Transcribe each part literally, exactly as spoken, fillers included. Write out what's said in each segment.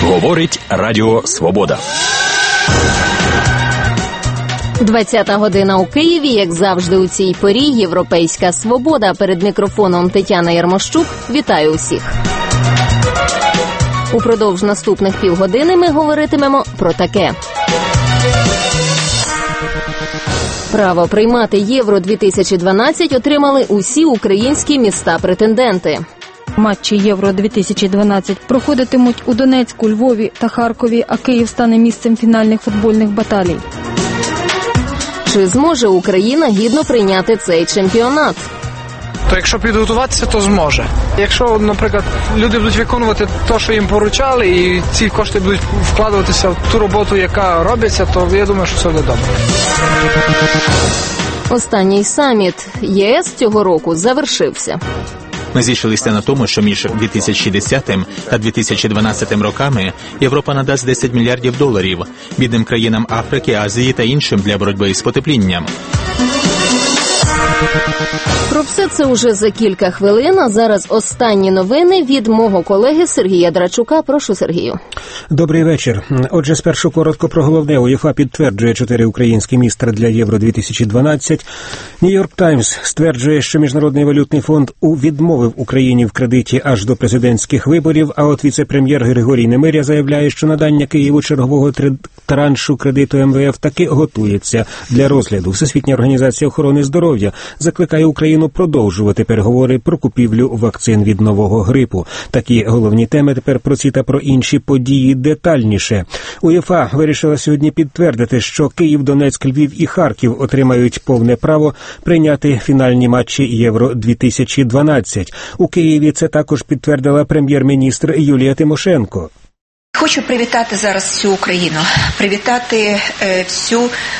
Говорить Радіо Свобода. двадцята година у Києві, як завжди у цій порі, Європейська Свобода. Перед мікрофоном Тетяна Ярмощук. Вітаю усіх. Упродовж наступних півгодини ми говоритимемо про таке. Право приймати Євро дві тисячі дванадцять отримали усі українські міста-претенденти. Матчі Євро дві тисячі дванадцять проходитимуть у Донецьку, Львові та Харкові, а Київ стане місцем фінальних футбольних баталій. Чи зможе Україна гідно прийняти цей чемпіонат? То якщо підготуватися, то зможе. Якщо, наприклад, люди будуть виконувати те, що їм поручали, і ці кошти будуть вкладуватися в ту роботу, яка робиться, то я думаю, що це буде добре. Останній саміт ЄС цього року завершився. Ми зійшлися на тому, що між дві тисячі десятим та дві тисячі дванадцятим роками Європа надасть десять мільярдів доларів бідним країнам Африки, Азії та іншим для боротьби з потеплінням. Про все це уже за кілька хвилин, а зараз останні новини від мого колеги Сергія Драчука. Прошу, Сергію. Добрий вечір. Отже, спершу коротко про головне. УЄФА підтверджує чотири українські міста для Євро дві тисячі дванадцять. Нью-Йорк Таймс стверджує, що Міжнародний валютний фонд відмовив Україні в кредиті аж до президентських виборів, а от віце-прем'єр Григорій Немиря заявляє, що надання Києву чергового траншу кредиту ем ве еф таки готується для розгляду. Всесвітня організація охорони здоров'я закликає Україну продовжувати переговори про купівлю вакцин від нового грипу. Такі головні теми тепер про ці та про інші події детальніше. УЄФА вирішила сьогодні підтвердити, що Київ, Донецьк, Львів і Харків отримають повне право прийняти фінальні матчі Євро дві тисячі дванадцять. У Києві це також підтвердила прем'єр-міністр Юлія Тимошенко. Хочу привітати зараз всю Україну, привітати е, всю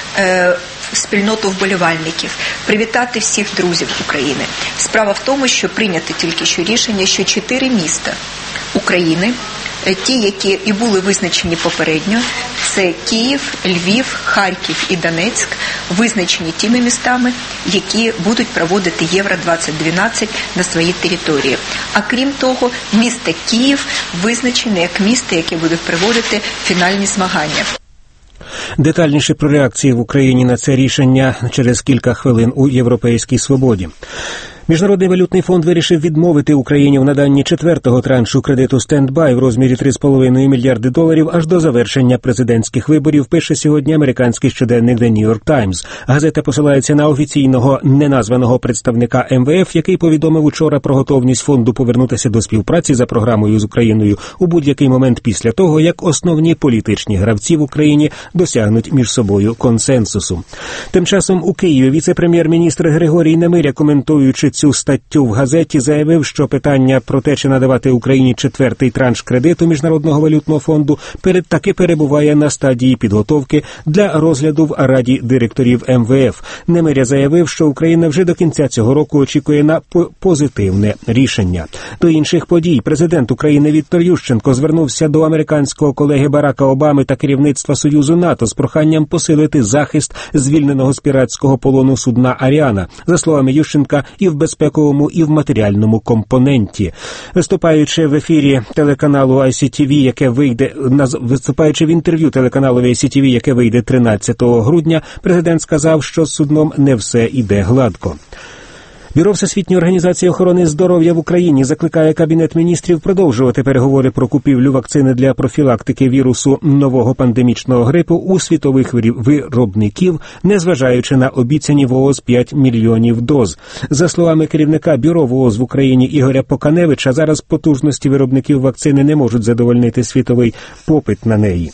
е, спільноту вболівальників, привітати всіх друзів України. Справа в тому, що прийнято тільки що рішення, що чотири міста України, ті, які і були визначені попередньо, це Київ, Львів, Харків і Донецьк, визначені тими містами, які будуть проводити Євро двадцять дванадцять на своїй території. А крім того, місто Київ визначене як місто, яке буде проводити фінальні змагання. Детальніше про реакції в Україні на це рішення через кілька хвилин у «Європейській Свободі». Міжнародний валютний фонд вирішив відмовити Україні в наданні четвертого траншу кредиту «Стендбай» в розмірі три з половиною мільярди доларів аж до завершення президентських виборів, пише сьогодні американський щоденник «The New York Times». Газета посилається на офіційного неназваного представника ем ве еф, який повідомив учора про готовність фонду повернутися до співпраці за програмою з Україною у будь-який момент після того, як основні політичні гравці в Україні досягнуть між собою консенсусу. Тим часом у Києві віце-прем'єр-міністр Григорій Немиря, коментуючи цю статтю в газеті, заявив, що питання про те, чи надавати Україні четвертий транш кредиту Міжнародного валютного фонду, перед таки перебуває на стадії підготовки для розгляду в Раді директорів ем ве еф. Немиря заявив, що Україна вже до кінця цього року очікує на позитивне рішення. До інших подій президент України Віктор Ющенко звернувся до американського колеги Барака Обами та керівництва Союзу НАТО з проханням посилити захист звільненого з піратського полону судна «Аріана». За словами Ющенка, і в безпековому, і в матеріальному компоненті. Виступаючи в ефірі телеканалу ай сі ті ві, яке вийде, виступаючи в інтерв'ю телеканалу ай сі ті ві, яке вийде тринадцятого грудня, президент сказав, що з судном не все іде гладко. Бюро Всесвітньої організації охорони здоров'я в Україні закликає Кабінет міністрів продовжувати переговори про купівлю вакцини для профілактики вірусу нового пандемічного грипу у світових виробників, незважаючи на обіцяні в ООС п'ять мільйонів доз. За словами керівника бюро в ООС в Україні Ігоря Поканевича, зараз потужності виробників вакцини не можуть задовольнити світовий попит на неї.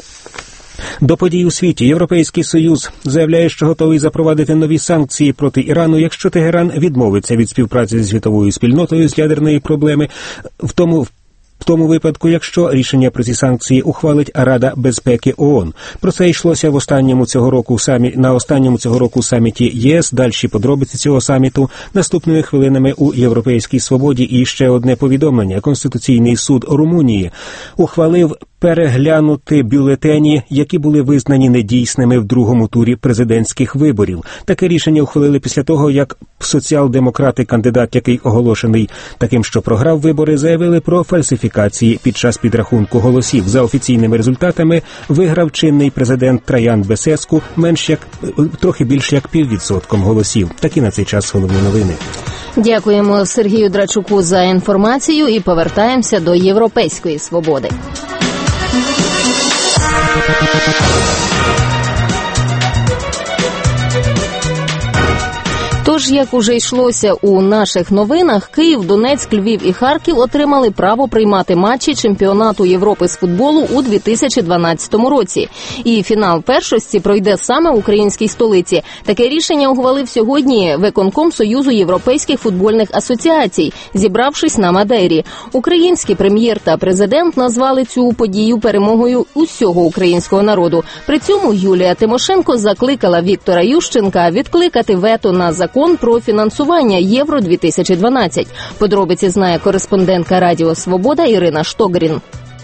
До подій у світі. Європейський Союз заявляє, що готовий запровадити нові санкції проти Ірану, якщо Тегеран відмовиться від співпраці з світовою спільнотою з ядерної проблеми, в тому в тому випадку, якщо рішення про ці санкції ухвалить Рада безпеки ООН. Про це йшлося в останньому цього року самі на останньому цього року саміті ЄС. Дальші подробиці цього саміту наступними хвилинами у «Європейській Свободі». І ще одне повідомлення. Конституційний суд Румунії ухвалив переглянути бюлетені, які були визнані недійсними в другому турі президентських виборів. Таке рішення ухвалили після того, як соціал-демократи, кандидат, який оголошений таким, що програв вибори, заявили про фальсифікації під час підрахунку голосів. За офіційними результатами виграв чинний президент Траян Бесеску менш як трохи більше як піввідсотком голосів. Такі на цей час головні новини. Дякуємо Сергію Драчуку за інформацію і повертаємося до Європейської свободи. Тож, як уже йшлося у наших новинах, Київ, Донецьк, Львів і Харків отримали право приймати матчі чемпіонату Європи з футболу у дві тисячі дванадцятому році. І фінал першості пройде саме в українській столиці. Таке рішення ухвалив сьогодні виконком Союзу європейських футбольних асоціацій, зібравшись на Мадейрі. Український прем'єр та президент назвали цю подію перемогою усього українського народу. При цьому Юлія Тимошенко закликала Віктора Ющенка відкликати вето на закон про фінансування Євро-дві тисячі дванадцять. Подробиці знає кореспондентка Радіо Свобода Ірина Штогрін.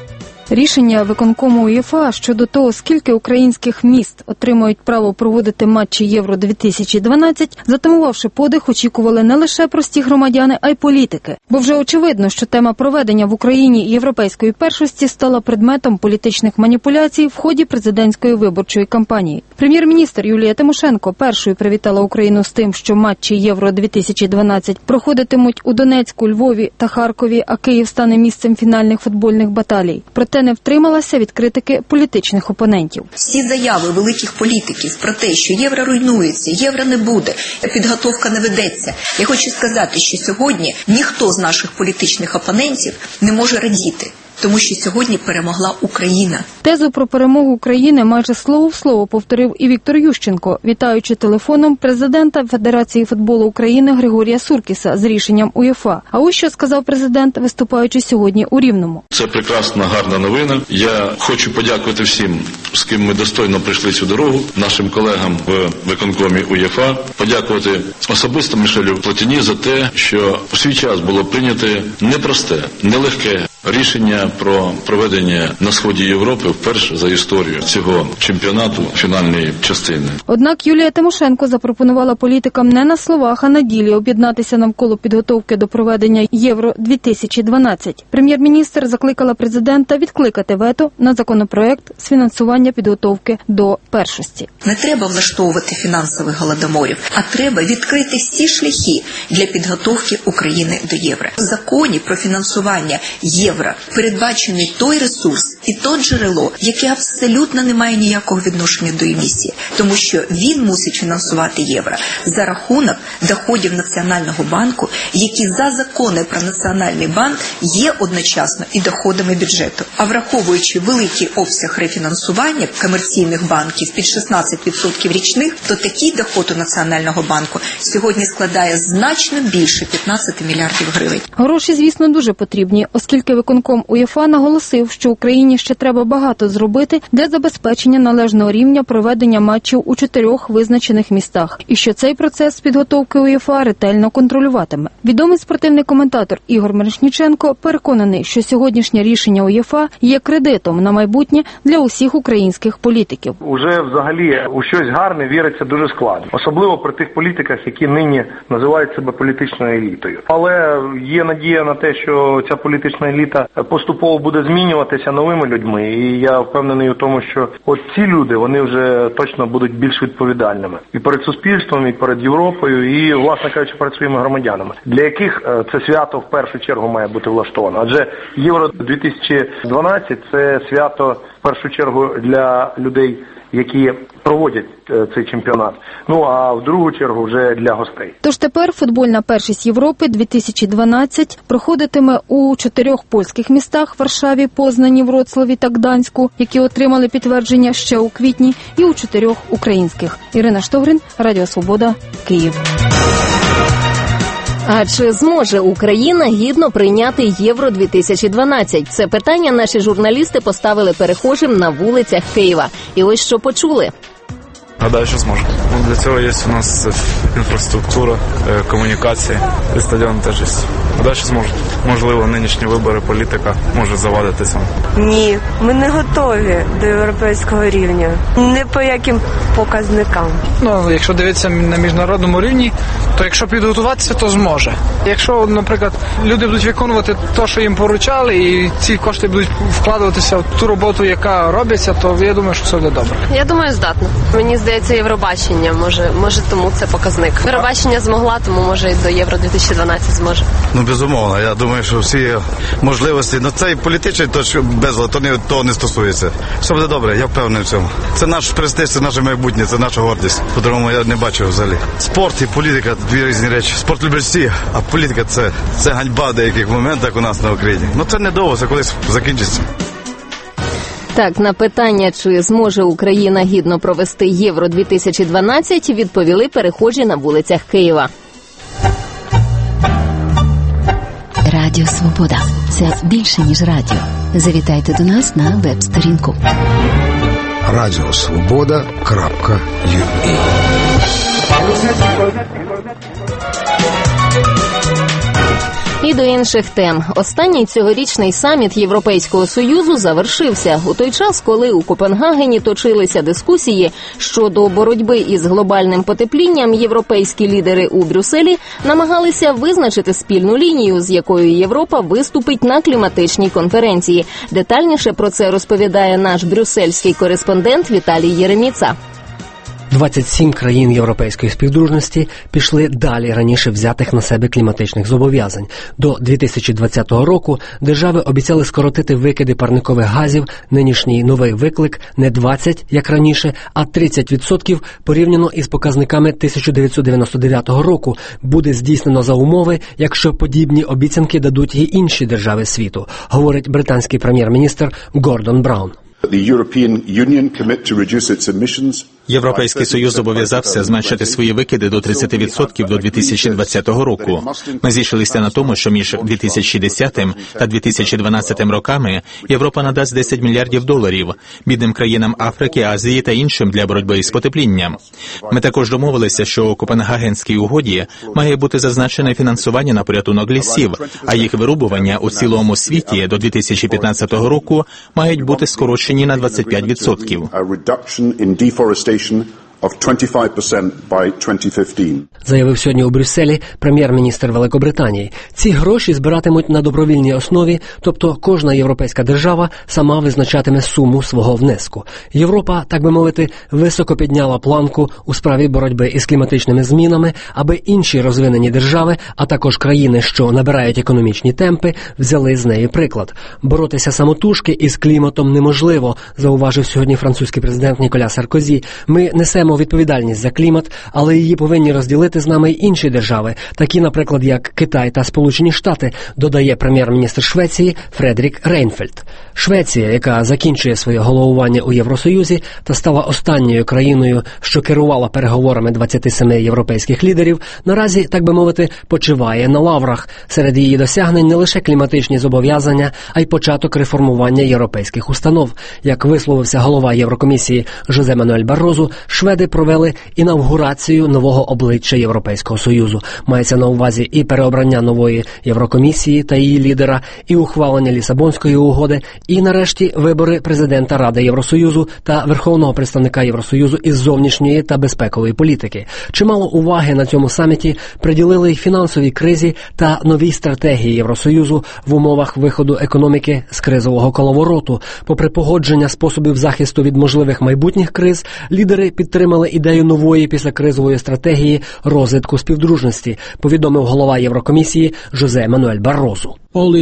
Рішення виконкому УЄФА щодо того, скільки українських міст отримають право проводити матчі Євро-дві тисячі дванадцять, затамувавши подих, очікували не лише прості громадяни, а й політики. Бо вже очевидно, що тема проведення в Україні європейської першості стала предметом політичних маніпуляцій в ході президентської виборчої кампанії. Прем'єр-міністр Юлія Тимошенко першою привітала Україну з тим, що матчі Євро-дві тисячі дванадцять проходитимуть у Донецьку, Львові та Харкові, а Київ стане місцем фінальних футбольних баталій. Проте не втрималася від критики політичних опонентів. Всі заяви великих політиків про те, що євро руйнується, євро не буде, підготовка не ведеться. Я хочу сказати, що сьогодні ніхто з наших політичних опонентів не може радіти, тому що сьогодні перемогла Україна. Тезу про перемогу України майже слово в слово повторив і Віктор Ющенко, вітаючи телефоном президента Федерації футболу України Григорія Суркіса з рішенням УЄФА. А ось що сказав президент, виступаючи сьогодні у Рівному. Це прекрасна, гарна новина. Я хочу подякувати всім, з ким ми достойно прийшли цю дорогу, нашим колегам в виконкомі УЄФА, подякувати особисто Мішелю Платіні за те, що у свій час було прийнято непросте, нелегке рішення про проведення на сході Європи вперше за історію цього чемпіонату фінальної частини. Однак Юлія Тимошенко запропонувала політикам не на словах, а на ділі об'єднатися навколо підготовки до проведення Євро-дві тисячі дванадцять. Прем'єр-міністр закликала президента відкликати вето на законопроект з фінансування підготовки до першості. Не треба влаштовувати фінансових голодоморів, а треба відкрити всі шляхи для підготовки України до євро. В законі про фінансування євро передбачений той ресурс і то джерело, яке абсолютно не має ніякого відношення до емісії, тому що він мусить фінансувати євро за рахунок доходів Національного банку, які за закони про Національний банк є одночасно і доходами бюджету. А враховуючи великий обсяг рефінансування комерційних банків під шістнадцять відсотків річних, то такий доход у Національного банку сьогодні складає значно більше п'ятнадцять мільярдів гривень. Гроші, звісно, дуже потрібні, оскільки виконком УЄФА наголосив, що Україні ще треба багато зробити для забезпечення належного рівня проведення матчів у чотирьох визначених містах, і що цей процес підготовки УЄФА ретельно контролюватиме. Відомий спортивний коментатор Ігор Мирошніченко переконаний, що сьогоднішнє рішення УЄФА є кредитом на майбутнє для усіх українських політиків. Уже взагалі у щось гарне віриться дуже складно, особливо при тих політиках, які нині називають себе політичною елітою. Але є надія на те, що ця політична еліта поступово буде змінюватися новими людьми, і я впевнений у тому, що от ці люди, вони вже точно будуть більш відповідальними і перед суспільством, і перед Європою, і, власне кажучи, перед своїми громадянами, для яких це свято в першу чергу має бути влаштовано. Адже Євро-дві тисячі дванадцять – це свято в першу чергу для людей, які проводять цей чемпіонат. Ну, а в другу чергу вже для гостей. Тож тепер футбольна першість Європи дві тисячі дванадцять проходитиме у чотирьох польських містах – Варшаві, Познані, Вроцлаві та Гданську, які отримали підтвердження ще у квітні, і у чотирьох українських. Ірина Штогрін, Радіо Свобода, Київ. А чи зможе Україна гідно прийняти Євро-дві тисячі дванадцять? Це питання наші журналісти поставили перехожим на вулицях Києва. І ось що почули. Гадаю, що зможуть. Ну, для цього є у нас інфраструктура, комунікації, і стадіон теж є. Гадаю, що зможуть. Можливо, нинішні вибори політика може завадити цьому. Ні, ми не готові до європейського рівня. Не по яким показникам. Ну, якщо дивитися на міжнародному рівні, то якщо підготуватися, то зможе. Якщо, наприклад, люди будуть виконувати те, що їм поручали, і ці кошти будуть вкладуватися в ту роботу, яка робиться, то я думаю, що все буде добре. Я думаю, здатна. Мені здається, Євробачення, може, може тому це показник. Євробачення змогла, тому може і до Євро дві тисячі дванадцять зможе. Ну, безумовно, я думаю, що всі можливості, ну це і політичний, то що безлад, то не, того не стосується. Все буде добре, я впевнений в цьому. Це наш престиж, це наше майбутнє, це наша гордість. По-другому я не бачу взагалі. Спорт і політика – дві різні речі. Спорт люблять всі, а політика – це, це ганьба в деяких моментах у нас на Україні. Ну це недовго, це колись закінчиться. Так, на питання, чи зможе Україна гідно провести Євро дві тисячі дванадцять, відповіли перехожі на вулицях Києва. Радіо Свобода. Це більше, ніж радіо. Завітайте до нас на веб-сторінку. радіо свобода крапка ю а. І до інших тем. Останній цьогорічний саміт Європейського Союзу завершився у той час, коли у Копенгагені точилися дискусії щодо боротьби із глобальним потеплінням. Європейські лідери у Брюсселі намагалися визначити спільну лінію, з якою Європа виступить на кліматичній конференції. Детальніше про це розповідає наш брюссельський кореспондент Віталій Єреміца. двадцять сім країн Європейської співдружності пішли далі раніше взятих на себе кліматичних зобов'язань. До дві тисячі двадцятого року держави обіцяли скоротити викиди парникових газів. Нинішній новий виклик не двадцять, як раніше, а тридцять відсотків порівняно із показниками тисяча дев'ятсот дев'яносто дев'ятого року буде здійснено за умови, якщо подібні обіцянки дадуть і інші держави світу, говорить британський прем'єр-міністр Гордон Браун. Європейський Союз зобов'язався зменшити свої викиди до тридцять відсотків до дві тисячі двадцятого року. Ми зійшлися на тому, що між дві тисячі десятим та дві тисячі дванадцятим роками Європа надасть десять мільярдів доларів бідним країнам Африки, Азії та іншим для боротьби із потеплінням. Ми також домовилися, що у Копенгагенській угоді має бути зазначене фінансування на порятунок лісів, а їх вирубування у цілому світі до дві тисячі п'ятнадцятого року мають бути скорочені на двадцять п'ять відсотків. Заявив сьогодні у Брюсселі прем'єр-міністр Великобританії. Ці гроші збиратимуть на добровільній основі, тобто кожна європейська держава сама визначатиме суму свого внеску. Європа, так би мовити, високо підняла планку у справі боротьби із кліматичними змінами, аби інші розвинені держави, а також країни, що набирають економічні темпи, взяли з неї приклад. Боротися самотужки із кліматом неможливо, зауважив сьогодні французький президент Ніколя Саркозі. Ми несемо відповідальність за клімат, але її повинні розділити з нами й інші держави, такі, наприклад, як Китай та Сполучені Штати, додає прем'єр-міністр Швеції Фредерік Рейнфельд. Швеція, яка закінчує своє головування у Євросоюзі та стала останньою країною, що керувала переговорами двадцяти семи європейських лідерів, наразі, так би мовити, почиває на лаврах. Серед її досягнень не лише кліматичні зобов'язання, а й початок реформування європейських установ. Як висловився голова Єврокомісії Жозе Мануель Баррозу, шведи провели інавгурацію нового обличчя Європейського Союзу. Мається на увазі і переобрання нової Єврокомісії та її лідера, і ухвалення Лісабонської угоди, і, нарешті, вибори президента Ради Євросоюзу та Верховного представника Євросоюзу із зовнішньої та безпекової політики. Чимало уваги на цьому саміті приділили й фінансовій кризі та новій стратегії Євросоюзу в умовах виходу економіки з кризового коловороту. Попри погодження способів захисту від можливих майбутніх криз, лідери підтримали ідею нової післякризової стратегії розвитку співдружності, повідомив голова Єврокомісії Жозе Мануель Баррозу.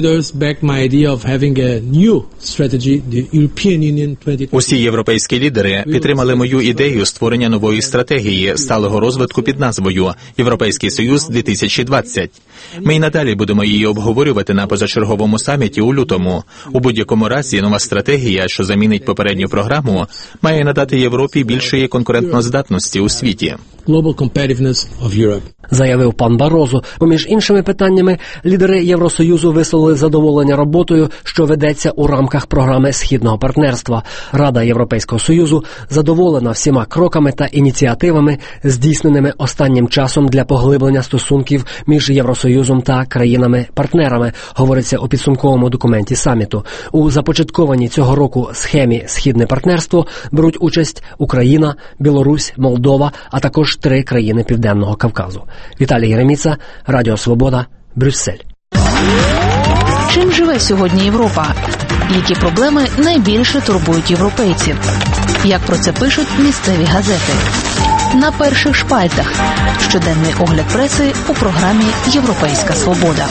Усі європейські лідери підтримали мою ідею створення нової стратегії сталого розвитку під назвою «Європейський Союз дві тисячі двадцять». Ми й надалі будемо її обговорювати на позачерговому саміті у лютому. У будь-якому разі нова стратегія, що замінить попередню програму, має надати Європі більшої конкурентноздатності у світі. Заявив пан Баррозу. Поміж іншими питаннями, лідери Євросоюзу висловили задоволення роботою, що ведеться у рамках програми Східного партнерства. Рада Європейського Союзу задоволена всіма кроками та ініціативами, здійсненими останнім часом для поглиблення стосунків між Євросоюзом та країнами-партнерами, говориться у підсумковому документі саміту. У започаткованій цього року схемі «Східне партнерство» беруть участь Україна, Білорусь, Молдова, а також три країни Південного Кавказу. Віталій Єреміца, Радіо Свобода, Брюссель. Чим живе сьогодні Європа? Які проблеми найбільше турбують європейців? Як про це пишуть місцеві газети? На перших шпальтах. Щоденний огляд преси у програмі «Європейська свобода».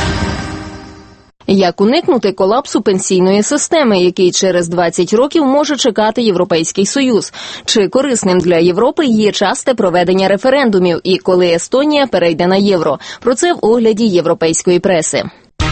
Як уникнути колапсу пенсійної системи, який через двадцять років може чекати Європейський Союз? Чи корисним для Європи є часте проведення референдумів і коли Естонія перейде на євро? Про це в огляді європейської преси.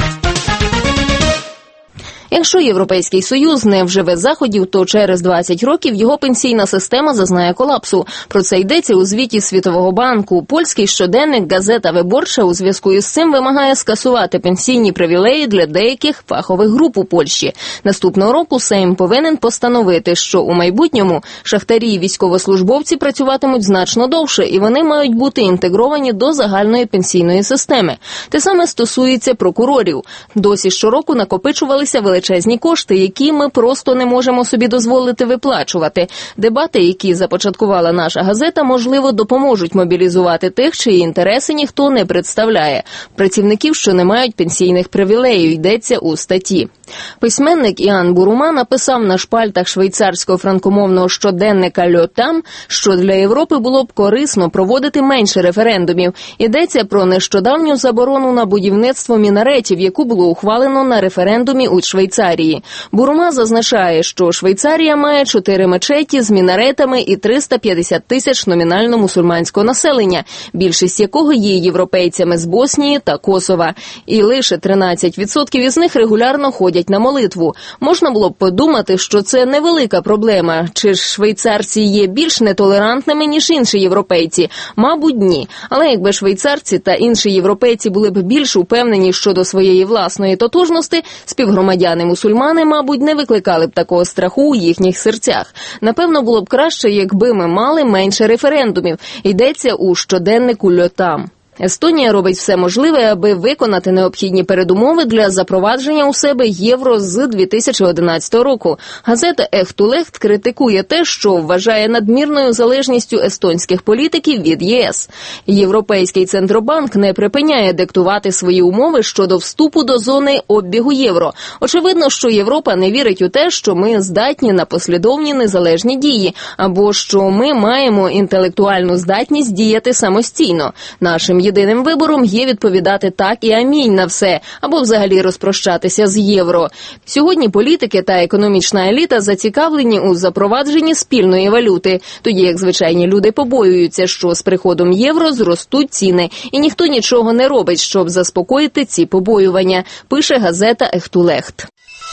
Якщо Європейський Союз не вживе заходів, то через двадцять років його пенсійна система зазнає колапсу. Про це йдеться у звіті Світового банку. Польський щоденник «Газета Виборча» у зв'язку із цим вимагає скасувати пенсійні привілеї для деяких фахових груп у Польщі. Наступного року Сейм повинен постановити, що у майбутньому шахтарі і військовослужбовці працюватимуть значно довше, і вони мають бути інтегровані до загальної пенсійної системи. Те саме стосується прокурорів. Досі щороку накопичувалися величезні величезні кошти, які ми просто не можемо собі дозволити виплачувати. Дебати, які започаткувала наша газета, можливо, допоможуть мобілізувати тих, чиї інтереси ніхто не представляє. Працівників, що не мають пенсійних привілеїв, йдеться у статті. Письменник Іан Бурума написав на шпальтах швейцарського франкомовного щоденника «Льо Там», що для Європи було б корисно проводити менше референдумів. Йдеться про нещодавню заборону на будівництво мінаретів, яку було ухвалено на референдумі у Швейцарії. Бурума зазначає, що Швейцарія має чотири мечеті з мінаретами і триста п'ятдесят тисяч номінально мусульманського населення, більшість якого є європейцями з Боснії та Косова. І лише тринадцять відсотків із них регулярно ходять на молитву. Можна було б подумати, що це невелика проблема. Чи ж швейцарці є більш нетолерантними, ніж інші європейці? Мабуть, ні. Але якби швейцарці та інші європейці були б більш упевнені щодо своєї власної тотожності, співгромадяни-мусульмани, мабуть, не викликали б такого страху у їхніх серцях. Напевно, було б краще, якби ми мали менше референдумів. Йдеться у щоденнику «Льо Там». Естонія робить все можливе, аби виконати необхідні передумови для запровадження у себе євро з дві тисячі одинадцятого року. Газета «Ехтулехт» критикує те, що вважає надмірною залежністю естонських політиків від ЄС. Європейський центробанк не припиняє диктувати свої умови щодо вступу до зони обігу євро. Очевидно, що Європа не вірить у те, що ми здатні на послідовні незалежні дії, або що ми маємо інтелектуальну здатність діяти самостійно. Нашим єдиним вибором є відповідати так і амінь на все, або взагалі розпрощатися з євро. Сьогодні політики та економічна еліта зацікавлені у запровадженні спільної валюти, тоді як звичайні люди побоюються, що з приходом євро зростуть ціни, і ніхто нічого не робить, щоб заспокоїти ці побоювання, пише газета «Ехтулехт».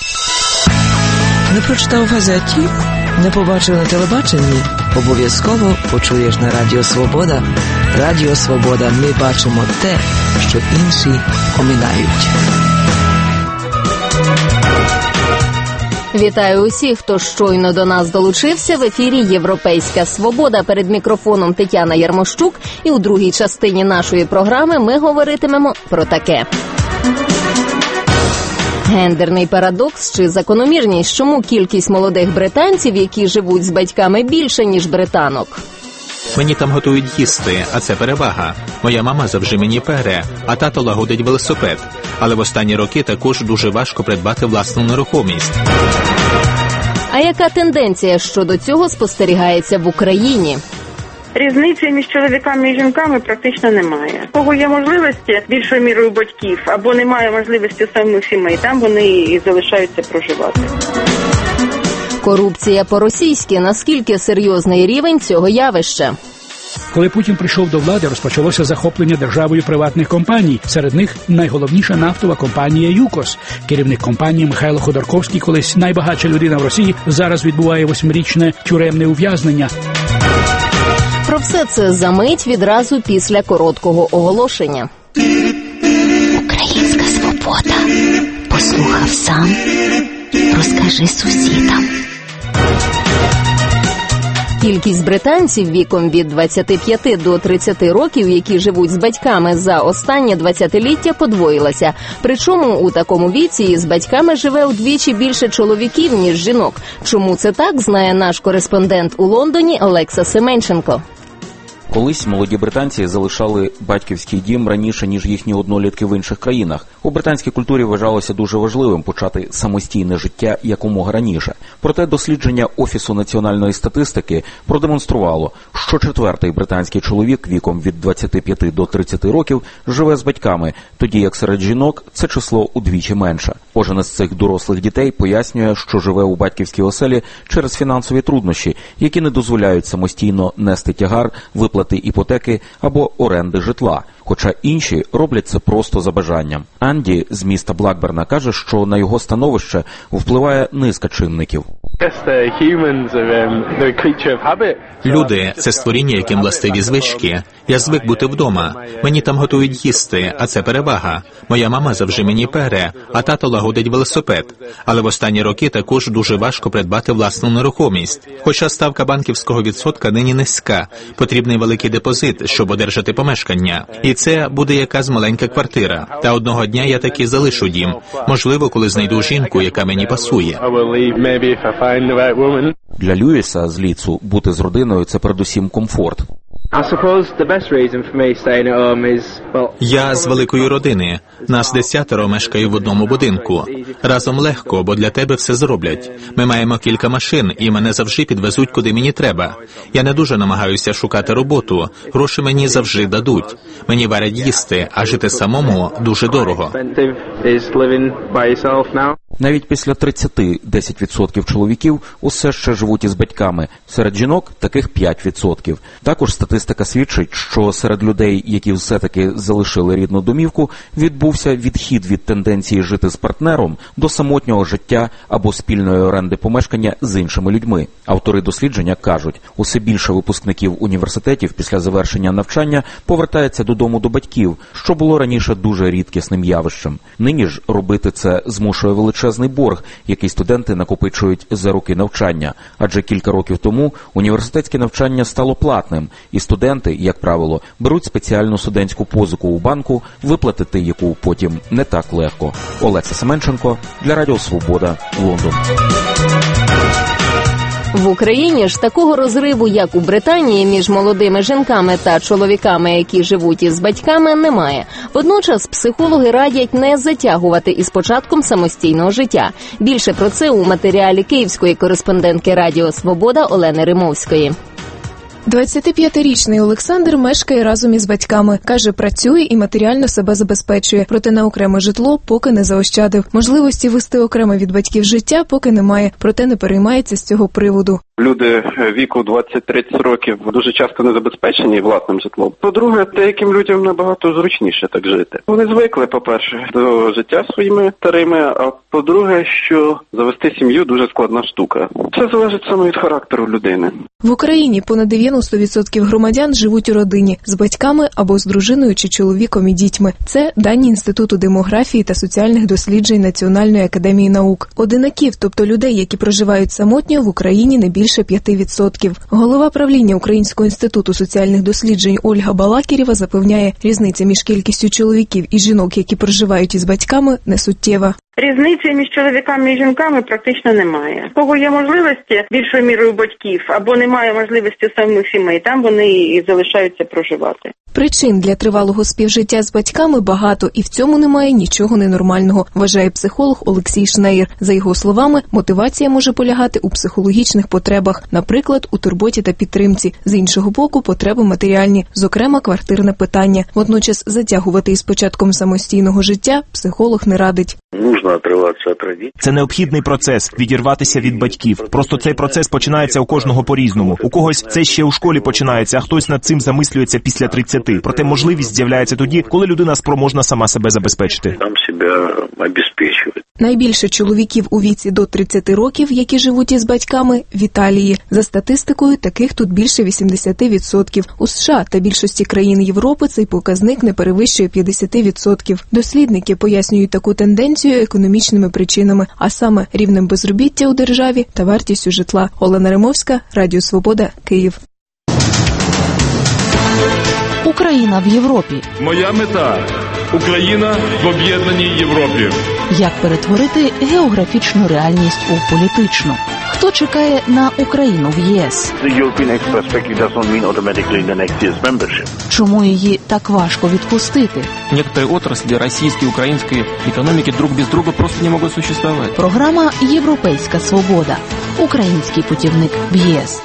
Не прочитав в газеті? Не побачив на телебаченні? Обов'язково почуєш на Радіо Свобода. Радіо Свобода. Ми бачимо те, що інші оминають. Вітаю усіх, хто щойно до нас долучився. В ефірі «Європейська свобода». Перед мікрофоном Тетяна Ярмощук. І у другій частині нашої програми ми говоритимемо про таке. Гендерний парадокс чи закономірність, чому кількість молодих британців, які живуть з батьками, більше, ніж британок? Мені там готують їсти, а це перевага. Моя мама завжди мені пере, а тато лагодить велосипед. Але в останні роки також дуже важко придбати власну нерухомість. А яка тенденція щодо цього спостерігається в Україні? Різниці між чоловіками і жінками практично немає. У кого є можливості більшою мірою батьків, або немає можливості самих сімей, там вони і залишаються проживати. Корупція по-російськи. Наскільки серйозний рівень цього явища? Коли Путін прийшов до влади, розпочалося захоплення державою приватних компаній. Серед них найголовніша нафтова компанія «ЮКОС». Керівник компанії Михайло Ходорковський, колись найбагатша людина в Росії, зараз відбуває восьмирічне тюремне ув'язнення. Про все це за мить відразу після короткого оголошення. Українська свобода. Свобода. Послухав сам, розкажи сусідам. Кількість британців віком від двадцяти п'яти до тридцяти років, які живуть з батьками, за останнє двадцятиліття подвоїлася. Причому у такому віці з батьками живе вдвічі більше чоловіків, ніж жінок. Чому це так, знає наш кореспондент у Лондоні Олекса Семенченко. Колись молоді британці залишали батьківський дім раніше, ніж їхні однолітки в інших країнах. У британській культурі вважалося дуже важливим почати самостійне життя якомога раніше. Проте дослідження Офісу національної статистики продемонструвало, що четвертий британський чоловік віком від двадцяти п'яти до тридцяти років живе з батьками, тоді як серед жінок це число удвічі менше. Кожен із цих дорослих дітей пояснює, що живе у батьківській оселі через фінансові труднощі, які не дозволяють самостійно нести тягар, виплати іпотеки або оренди житла, хоча інші роблять це просто за бажанням. Анді з міста Блакберна каже, що на його становище впливає низка чинників. Люди – це створіння, яким властиві звички. Я звик бути вдома. Мені там готують їсти, а це перевага. Моя мама завжди мені пере, а тато лагодить велосипед. Але в останні роки також дуже важко придбати власну нерухомість. Хоча ставка банківського відсотка нині низька. Потрібний великий депозит, щоб одержати помешкання. І це буде якась маленька квартира. Та одного дня я таки залишу дім. Можливо, коли знайду жінку, яка мені пасує. Для Льюіса з Ліцу бути з родиною – це передусім комфорт. Я з великої родини. Нас десятеро мешкає в одному будинку. Разом легко, бо для тебе все зроблять. Ми маємо кілька машин, і мене завжди підвезуть, куди мені треба. Я не дуже намагаюся шукати роботу. Гроші мені завжди дадуть. Мені варять їсти, а жити самому дуже дорого. Навіть після тридцяти десять відсотків чоловіків усе ще живуть із батьками. Серед жінок таких п'ять відсотків. Також статистика свідчить, що серед людей, які все-таки залишили рідну домівку, відбувся відхід від тенденції жити з партнером до самотнього життя або спільної оренди помешкання з іншими людьми. Автори дослідження кажуть, усе більше випускників університетів після завершення навчання повертається додому до батьків, що було раніше дуже рідкісним явищем. Нині ж робити це змушує величезний борг, який студенти накопичують за роки навчання. Адже кілька років тому університетське навчання стало платним, і студенти, як правило, беруть спеціальну студентську позику у банку, виплатити яку потім не так легко. Олекса Семенченко для Радіо Свобода, Лондон. В Україні ж такого розриву, як у Британії, між молодими жінками та чоловіками, які живуть із батьками, немає. Водночас психологи радять не затягувати із початком самостійного життя. Більше про це у матеріалі київської кореспондентки Радіо Свобода Олени Римовської. двадцятип'ятирічний Олександр мешкає разом із батьками. Каже, працює і матеріально себе забезпечує. Проте на окреме житло поки не заощадив. Можливості вести окремо від батьків життя поки немає. Проте не переймається з цього приводу. Люди віку двадцять-тридцять років дуже часто не забезпечені власним житлом. По-друге, деяким людям набагато зручніше так жити. Вони звикли, по-перше, до життя своїми старими, а по-друге, що завести сім'ю дуже складна штука. Це залежить саме від характеру людини. В Україні понад дев'яносто відсотків громадян живуть у родині з батьками або з дружиною чи чоловіком і дітьми. Це дані Інституту демографії та соціальних досліджень Національної академії наук. Одинаків, тобто людей, які проживають самотньо, в Україні не більше п'ять відсотків. Голова правління Українського інституту соціальних досліджень Ольга Балакірєва запевняє, різниця між кількістю чоловіків і жінок, які проживають із батьками, не суттєва. Різниці між чоловіками і жінками практично немає. Кого є можливості більшою мірою батьків, або немає можливості самих сімей, там вони і залишаються проживати. Причин для тривалого співжиття з батьками багато, і в цьому немає нічого ненормального, вважає психолог Олексій Шнеєр. За його словами, мотивація може полягати у психологічних потребах, наприклад, у турботі та підтримці. З іншого боку, потреби матеріальні, зокрема, квартирне питання. Водночас затягувати із початком самостійного життя психолог не радить. Це необхідний процес – відірватися від батьків. Просто цей процес починається у кожного по-різному. У когось це ще у школі починається, а хтось над цим замислюється після тридцяти. Проте можливість з'являється тоді, коли людина спроможна сама себе забезпечити. Найбільше чоловіків у віці до тридцяти років, які живуть із батьками, в Італії. За статистикою, таких тут більше вісімдесят відсотків. У США та більшості країн Європи цей показник не перевищує п'ятдесят відсотків. Дослідники пояснюють таку тенденцію економічними причинами, а саме рівнем безробіття у державі та вартістю житла. Олена Римовська, Радіо Свобода, Київ. Україна в Європі. Моя мета – Україна в об'єднаній Європі. Як перетворити географічну реальність у політичну? Хто чекає на Україну в ЄС? Чому її так важко відпустити? Некоторые отрасли российской и украинской экономики друг без друга просто не могут существовать. Програма «Європейська свобода». Український путівник в ЄС.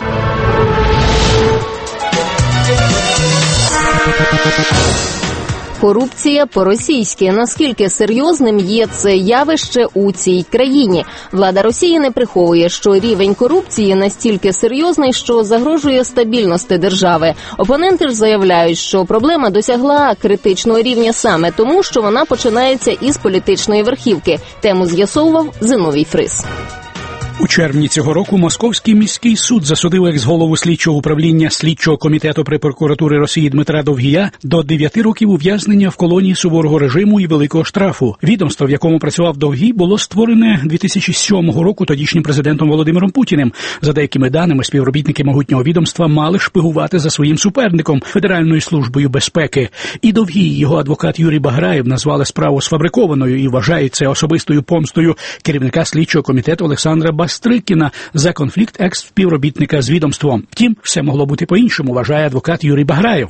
Корупція по-російськи. Наскільки серйозним є це явище у цій країні? Влада Росії не приховує, що рівень корупції настільки серйозний, що загрожує стабільності держави. Опоненти ж заявляють, що проблема досягла критичного рівня саме тому, що вона починається із політичної верхівки. Тему з'ясовував Зиновій Фрис. У червні цього року Московський міський суд засудив екс-голову слідчого управління слідчого комітету при прокуратурі Росії Дмитра Довгія до дев'яти років ув'язнення в колонії суворого режиму і великого штрафу. Відомство, в якому працював Довгій, було створене дві тисячі сьомого року тодішнім президентом Володимиром Путіним. За деякими даними, співробітники могутнього відомства мали шпигувати за своїм суперником – Федеральною службою безпеки. І Довгій, і його адвокат Юрій Баграєв назвали справу сфабрикованою і вважають це особистою помстою керівника слідчого комітету Олександра Бастрикіна за конфлікт екс-співробітника з відомством. Втім, все могло бути по-іншому, вважає адвокат Юрій Баграєв.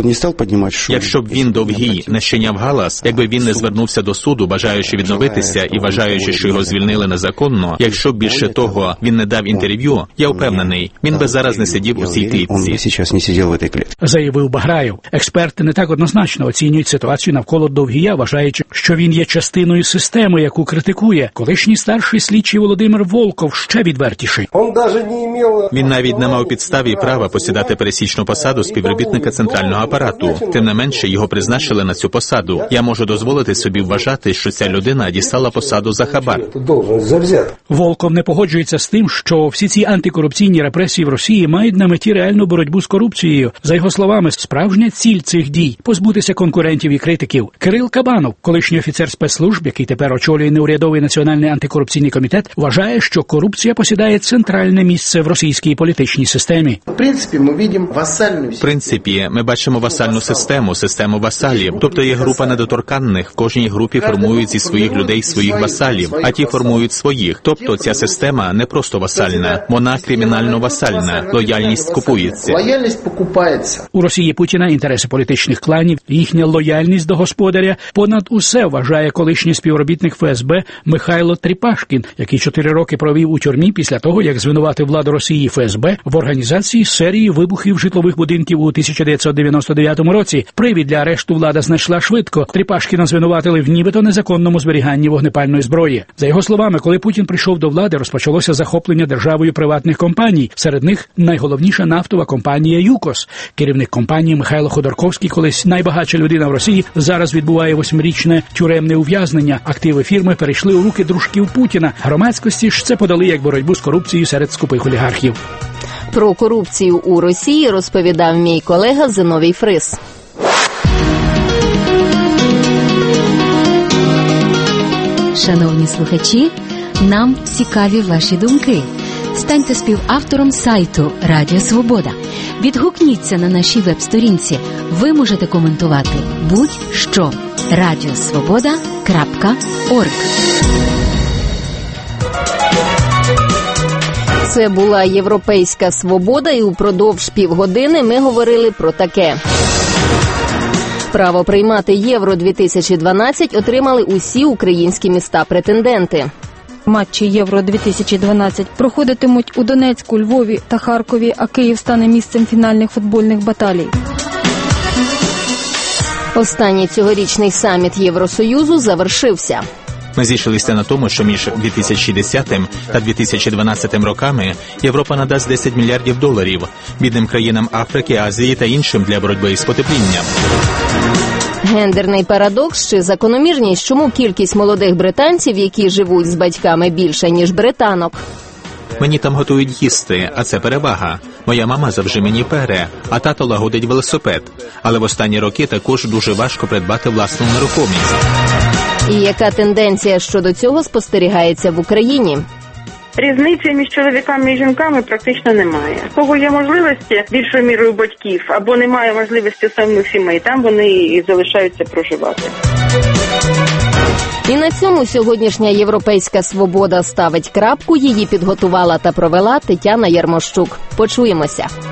Якщо б він, Довгій, не щиняв галас, якби він не звернувся до суду, бажаючи відновитися і вважаючи, що його звільнили незаконно, якщо б більше того він не дав інтерв'ю, я впевнений, він би зараз не сидів у цій клітці. Заявив Баграєв. Експерти не так однозначно оцінюють ситуацію навколо Довгія, вважаючи, що він є частиною системи, яку критикує. Колишній старший слідчий Володимир Волков ще відвертіший. Він навіть не мав підстав і права посідати пересічну посаду співробітника центрального апарату. Тим не менше, його призначили на цю посаду. Я можу дозволити собі вважати, що ця людина дістала посаду за хабар. Волков не погоджується з тим, що всі ці антикорупційні репресії в Росії мають на меті реальну боротьбу з корупцією. За його словами, справжня ціль цих дій – позбутися конкурентів і критиків. Кирил Кабанов, колишній офіцер спецслужб, який тепер очолює неурядовий Національний антикорупційний комітет, вважає, що корупція посідає центральне місце в російській політичній системі. В принципі, ми бачимо васальну В принципі, ми бачимо васальну систему, систему васалів. Тобто є група недоторканних, в кожній групі формують зі своїх людей своїх васалів, а ті формують своїх. Тобто ця система не просто васальна, вона кримінально-васальна. Лояльність купується. Лояльність покупається. У Росії Путіна інтереси політичних кланів, їхня лояльність до господаря понад усе, вважає колишній співробітник Ф С Б Михайло Тріпашкін, який чотири роки провів у тюрмі після того, як звинуватив владу Росії Ф С Б в організації серії вибухів житлових будинків у тисяча дев'ятсот дев'яносто дев'ятому році. Привід для арешту влада знайшла швидко. Тріпашкіна звинуватили в нібито незаконному зберіганні вогнепальної зброї. За його словами, коли Путін прийшов до влади, розпочалося захоплення державою приватних компаній. Серед них найголовніша нафтова компанія «ЮКОС». Керівник компанії Михайло Ходорковський, колись найбагатша людина в Росії, зараз відбуває восьмирічне тюремне ув'язнення. Активи фірми перейшли у руки дружків Путіна. Громадськості ж це подали як боротьбу з корупцією серед скупих олігархів. Про корупцію у Росії розповідав мій колега Зиновій Фрис. Шановні слухачі, нам цікаві ваші думки. Станьте співавтором сайту Радіо Свобода. Відгукніться на нашій веб-сторінці. Ви можете коментувати будь-що. радіосвобода крапка орг. Це була «Європейська свобода», і упродовж півгодини ми говорили про таке. Право приймати Євро дві тисячі дванадцять отримали усі українські міста-претенденти. Матчі Євро дві тисячі дванадцять проходитимуть у Донецьку, Львові та Харкові, а Київ стане місцем фінальних футбольних баталій. Останній цьогорічний саміт Євросоюзу завершився. Ми зійшлися на тому, що між дві тисячі десятим та дві тисячі дванадцятим роками Європа надасть десять мільярдів доларів бідним країнам Африки, Азії та іншим для боротьби із потеплінням. Гендерний парадокс чи закономірність, чому кількість молодих британців, які живуть з батьками, більше, ніж британок? Мені там готують їсти, а це перевага. Моя мама завжди мені пере, а тато лагодить велосипед. Але в останні роки також дуже важко придбати власну нерухомість. І яка тенденція щодо цього спостерігається в Україні? Різниці між чоловіками і жінками практично немає. У кого є можливості більшою мірою батьків, або немає можливості самих сімей, там вони і залишаються проживати. І на цьому сьогоднішня «Європейська свобода» ставить крапку. Її підготувала та провела Тетяна Ярмощук. Почуємося.